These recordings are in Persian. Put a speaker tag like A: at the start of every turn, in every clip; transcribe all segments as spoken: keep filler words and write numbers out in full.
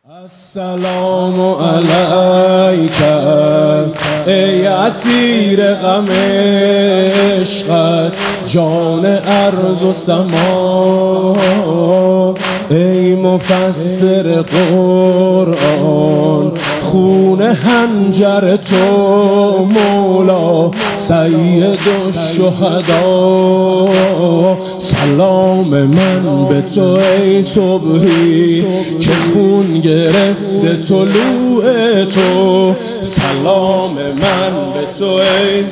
A: السلام علیک ای اسیر غم عشقت، جان ارض و سما، ای مفسر قرآن، خون حنجر تو مولا سید الشهدا. سلام من به تو ای صبحی که خون گرفته طلوع تو، سلام من به تو ای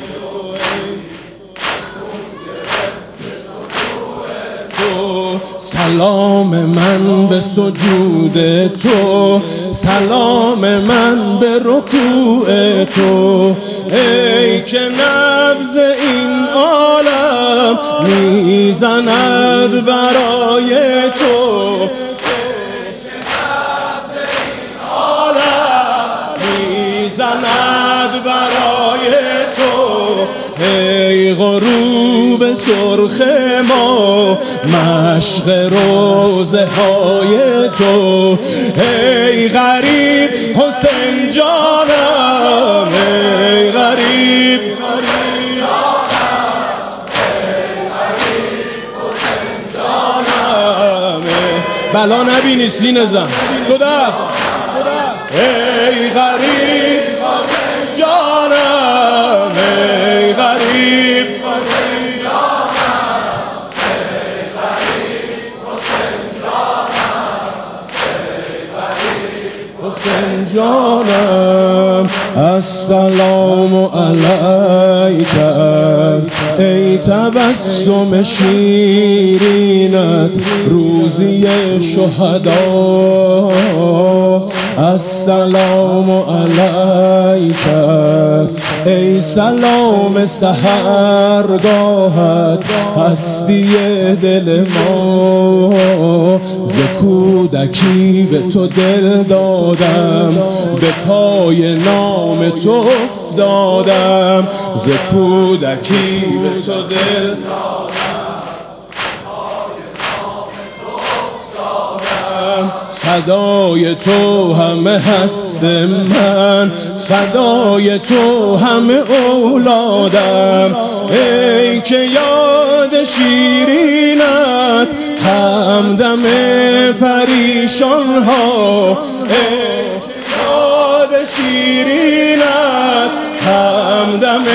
A: سلام من به سجود تو، سلام من به رکوع تو، ای که نبض این عالم میزند برای تو، میزند برای تو، ای غروب سرخ ما، مشق روزه های تو، ای غریب حسین جانم، ای غریب بلا نبینی سینه زن دو دست، ای غریب جانم، ای غریب حسین جانم. السلام علیک ای تبسم شیرینت روزی شهدا. السلام علیک ای سلام سحرگاهت، هستی دل ما، ز کودکی به تو دل دادم، به پای نام تو افتادم، ز کودکی به تو دل فدای تو همه هست من، فدای تو همه اولادم، ای که یاد شیرینت همدم پریشان ها، ای یاد شیرینت همدم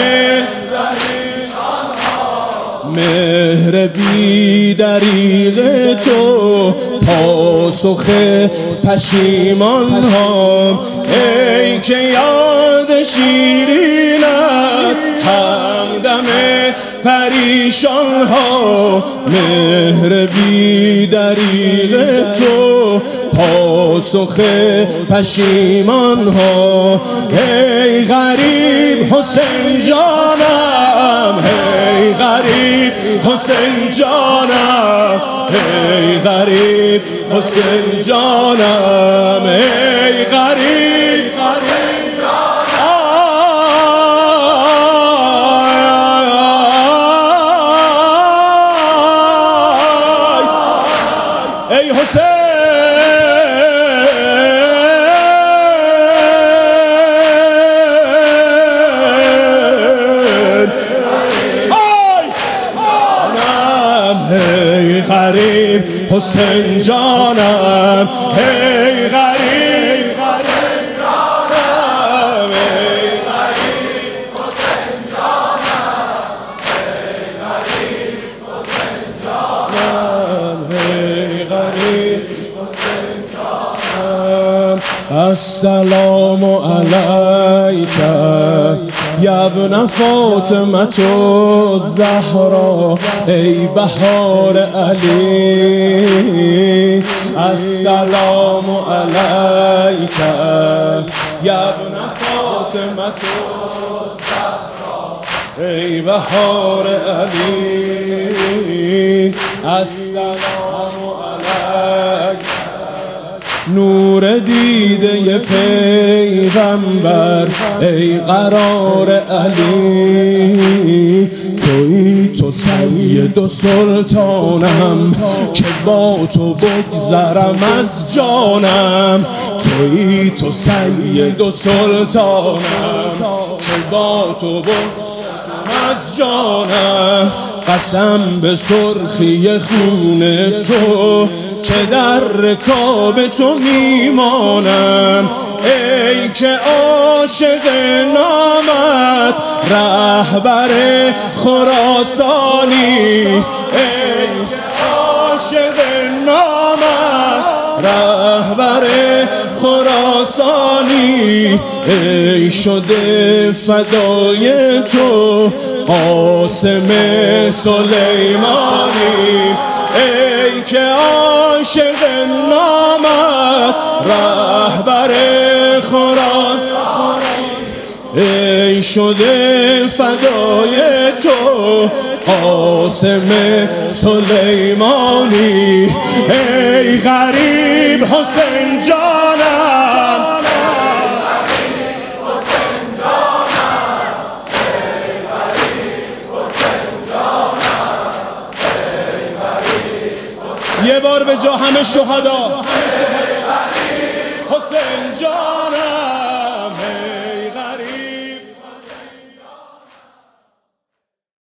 A: مهر بی دریغ تو، پاسخ پشیمان ها، ای که یاد شیرینت همدم پریشان ها، مهر بی دریغ تو، پاسخ پشیمان ها، ای غریب حسین جانم، ای غریب حسین جانم، ای غریب حسین جانم، ای غریب حسین جانم، ای حسین غریب حسین جانم، ای غریب حسین جانم، ای غریب حسین جانم، ای غریب حسین جانم، ای غریب حسین جانم. السلام علیک یا ابن فاطمة الزهرا ای بهار علی. السلام علیک یا ابن فاطمة الزهرا ای بهار علی. السلام علیک نور دیده پیغمبر ای قرار علی، تویی تو سید و سلطانم که با تو بگذرم از جانم، تویی تو سید و سلطانم که با تو بگذرم از جانم. قسم به سرخی خون تو که در رکاب تو میمانم، ای که عاشق نامت رهبر خراسانی، ای که عاشق نامت رهبر خراسانی، ای شده فدای تو قاسم سلیمانی، ای که عاشق نامت رهبر خراسانی، ای شده فدای تو قاسم سلیمانی، ای غریب حسین جانم، یه بار به جا همه شهدا.